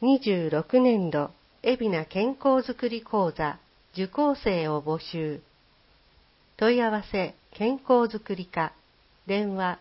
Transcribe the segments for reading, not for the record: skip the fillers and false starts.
26年度海老名健康づくり講座受講生を募集。問い合わせ健康づくり課電話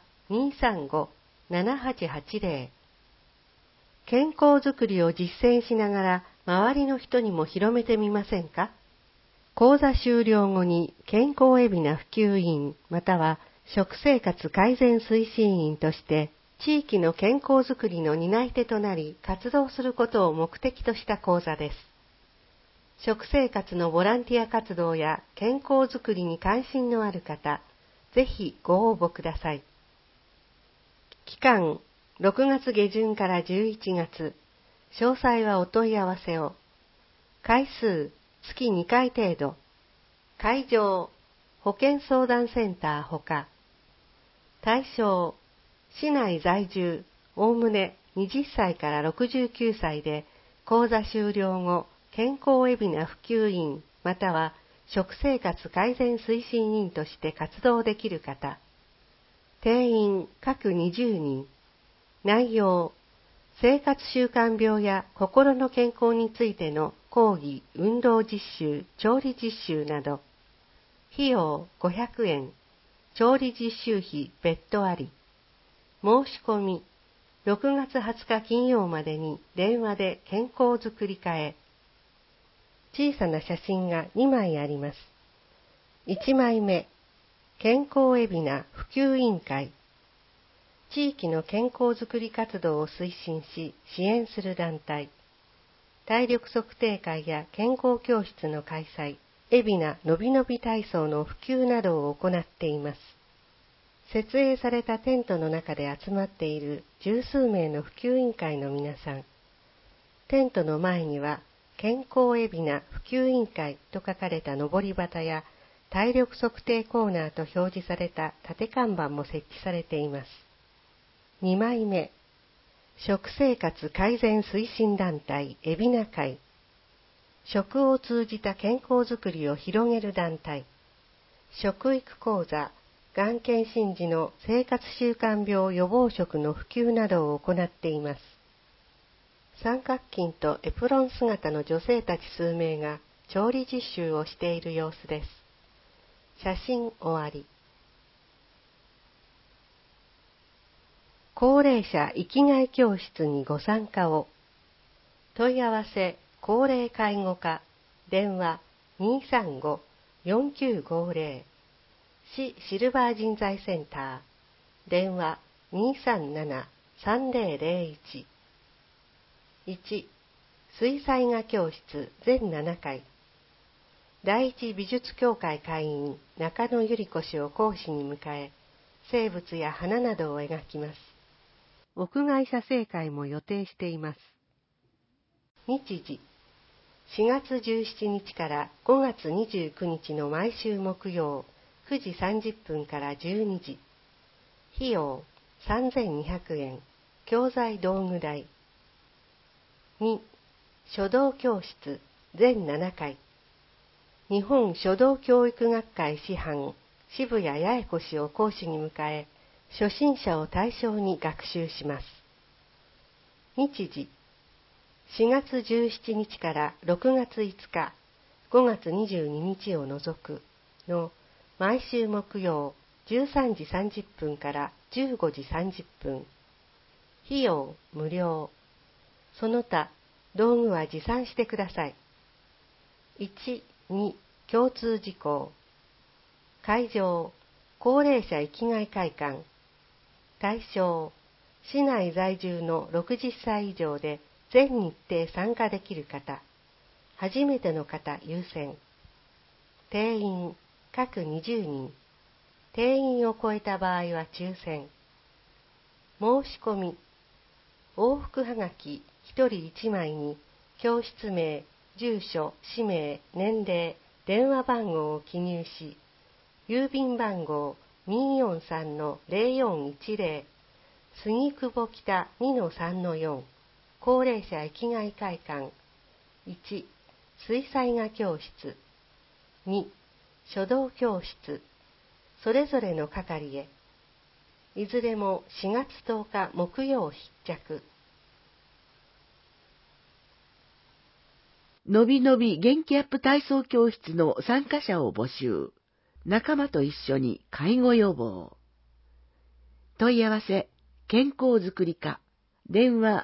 235-7880。健康づくりを実践しながら周りの人にも広めてみませんか？講座終了後に健康海老名普及員または食生活改善推進員として地域の健康づくりの担い手となり活動することを目的とした講座です。食生活のボランティア活動や健康づくりに関心のある方、ぜひご応募ください。期間6月下旬から11月、詳細はお問い合わせを。回数月2回程度。会場保健相談センターほか。対象市内在住おおむね20歳から69歳で講座終了後健康海老名普及員または食生活改善推進員として活動できる方。定員各20人。内容生活習慣病や心の健康についての講義、運動実習、調理実習など。費用500円。調理実習費別途あり。申し込み6月20日金曜までに電話で健康づくり課へ。小さな写真が2枚あります。1枚目、健康海老名普及委員会。地域の健康づくり活動を推進し支援する団体。体力測定会や健康教室の開催、海老名のびのび体操の普及などを行っています。設営されたテントの中で集まっている十数名の普及委員会の皆さん。テントの前には健康海老名普及委員会と書かれた上り旗や体力測定コーナーと表示された縦看板も設置されています。2枚目、食生活改善推進団体海老名会。食を通じた健康づくりを広げる団体。食育講座、がん検診時の生活習慣病予防食の普及などを行っています。三角巾とエプロン姿の女性たち数名が調理実習をしている様子です。写真終わり。高齢者生きがい教室にご参加を。問い合わせ高齢介護課電話235-4950。市シルバー人材センター電話237-3001。1. 水彩画教室全7回。第一美術協会会員中野百合子氏を講師に迎え、生物や花などを描きます。屋外写生会も予定しています。日時4月17日から5月29日の毎週木曜9時30分から12時。費用3200円。教材道具代。2. 書道教室全7回。日本書道教育学会師範渋谷八重子氏を講師に迎え、初心者を対象に学習します。日時4月17日から6月5日、5月22日を除くの毎週木曜13時30分から15時30分。費用無料。その他、道具は持参してください。1、2、共通事項。会場、高齢者生きがい会館。対象、市内在住の60歳以上で全日程参加できる方。初めての方優先。定員、各20人。定員を超えた場合は抽選。申し込み。往復はがき1人1枚に教室名、住所、氏名、年齢、電話番号を記入し、郵便番号 243-0410 杉久保北 2-3-4 高齢者生きがい会館。1. 水彩画教室。2. 書道教室。それぞれの係へ。いずれも4月10日木曜必着。 のびのび元気アップ体操教室の参加者を募集。仲間と一緒に介護予防。問い合わせ、健康づくり課。電話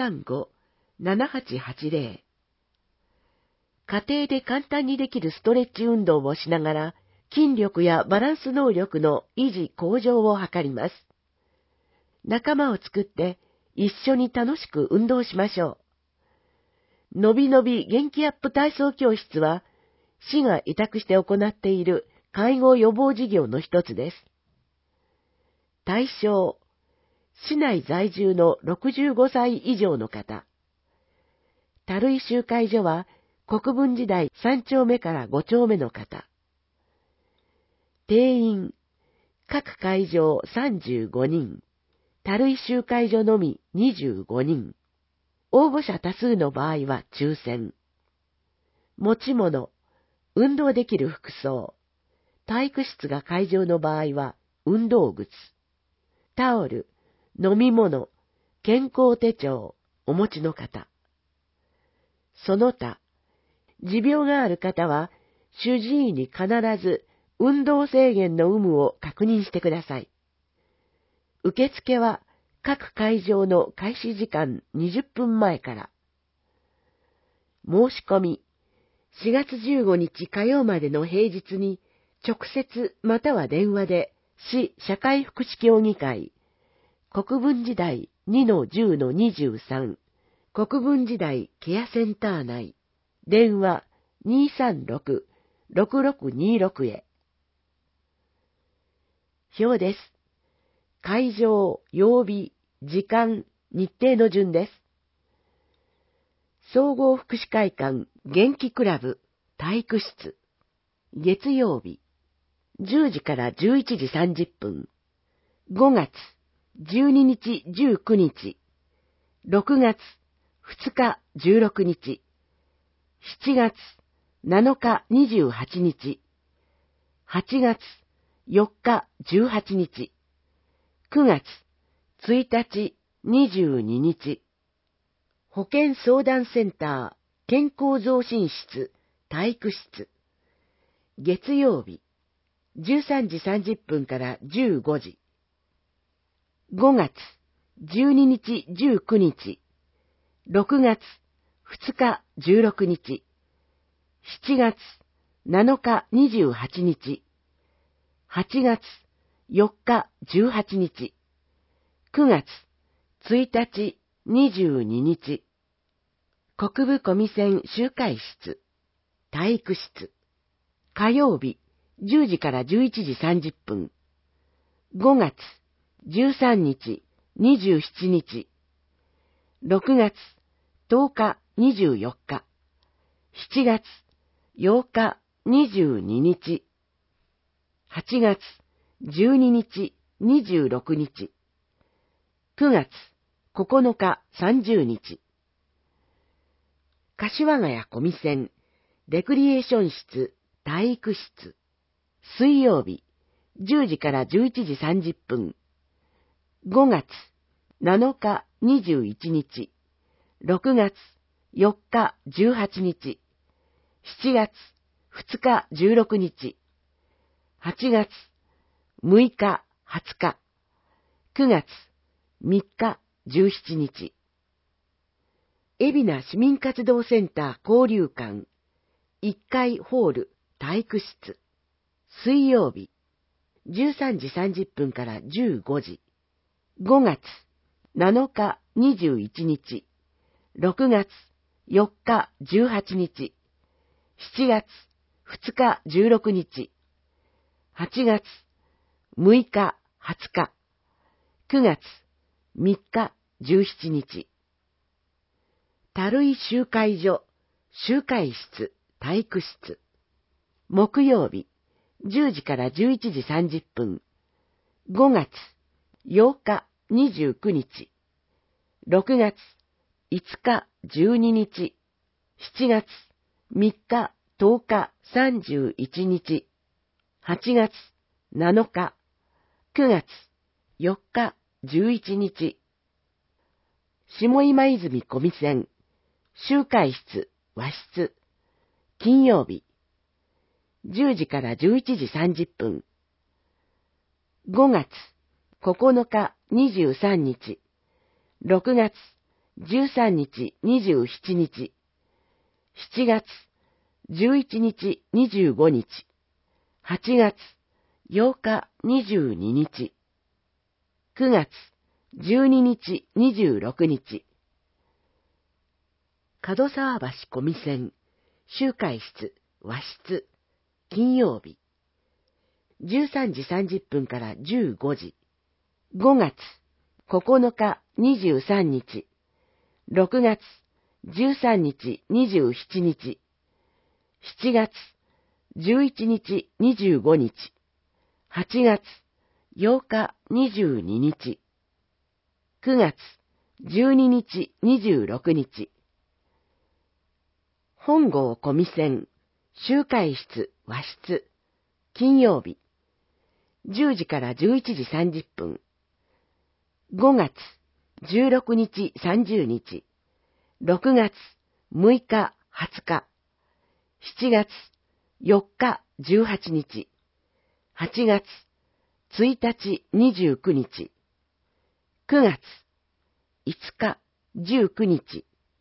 235-7880。家庭で簡単にできるストレッチ運動をしながら、筋力やバランス能力の維持向上を図ります。仲間を作って一緒に楽しく運動しましょう。のびのび元気アップ体操教室は、市が委託して行っている介護予防事業の一つです。対象、市内在住の65歳以上の方。樽井集会所は国分寺台3丁目から5丁目の方。定員、各会場35人。樽井集会所のみ25人。応募者多数の場合は抽選。持ち物、運動できる服装。体育室が会場の場合は運動靴。タオル、飲み物、健康手帳、お持ちの方。その他、持病がある方は、主治医に必ず運動制限の有無を確認してください。受付は各会場の開始時間20分前から。申し込み、4月15日火曜までの平日に直接または電話で市社会福祉協議会、国分寺台 2-10-23 国分寺台ケアセンター内、電話 236-6626 へ。表です。会場、曜日、時間、日程の順です。総合福祉会館元気クラブ体育室、月曜日、10時から11時30分、5月12日19日、6月2日16日、7月7日28日、8月4日18日、9月1日22日、保健相談センター健康増進室体育室、月曜日、13時30分から15時、5月12日19日、6月2日16日、7月7日28日、8月4日18日、9月1日22日、国分小見線集会室、体育室、火曜日10時から11時30分、5月13日27日、6月10日24日、7月8日22日、8月12日26日、9月9日30日、柏ヶ谷小見線レクリエーション室体育室、水曜日10時から11時30分、5月7日21日、6月4日18日、7月2日16日、8月6日20日、9月3日17日、海老名市民活動センター交流館1階ホール体育室、水曜日13時30分から15時、5月7日21日、6月4日18日、7月2日16日、8月6日20日、9月3日17日、樽井集会所集会室体育室、木曜日10時から11時30分、5月8日29日、6月5日12日、7月3日10日31日、8月7日、9月4日11日、下今泉小見線集会室和室、金曜日、10時から11時30分。5月9日23日、6月13日27日、7月11日25日、8月8日22日、9月12日26日。門沢橋小見線、集会室、和室、金曜日。13時30分から15時。5月9日23日。6月13日27日。7月11日25日。8月8日22日。9月12日26日。本郷小見線、集会室、和室、金曜日。10時から11時30分。5月16日30日。6月6日20日。7月4日18日。8月1日29日。9月5日19日。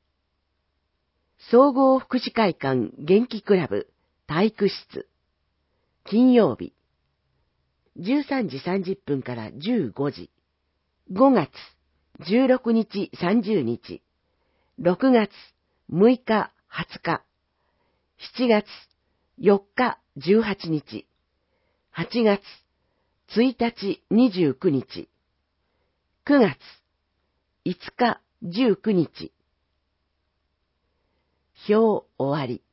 総合福祉会館元気クラブ体育室、金曜日。13時30分から15時。5月16日30日。6月6日20日。7月4日18日。8月1日29日。9月5日19日。表終わり。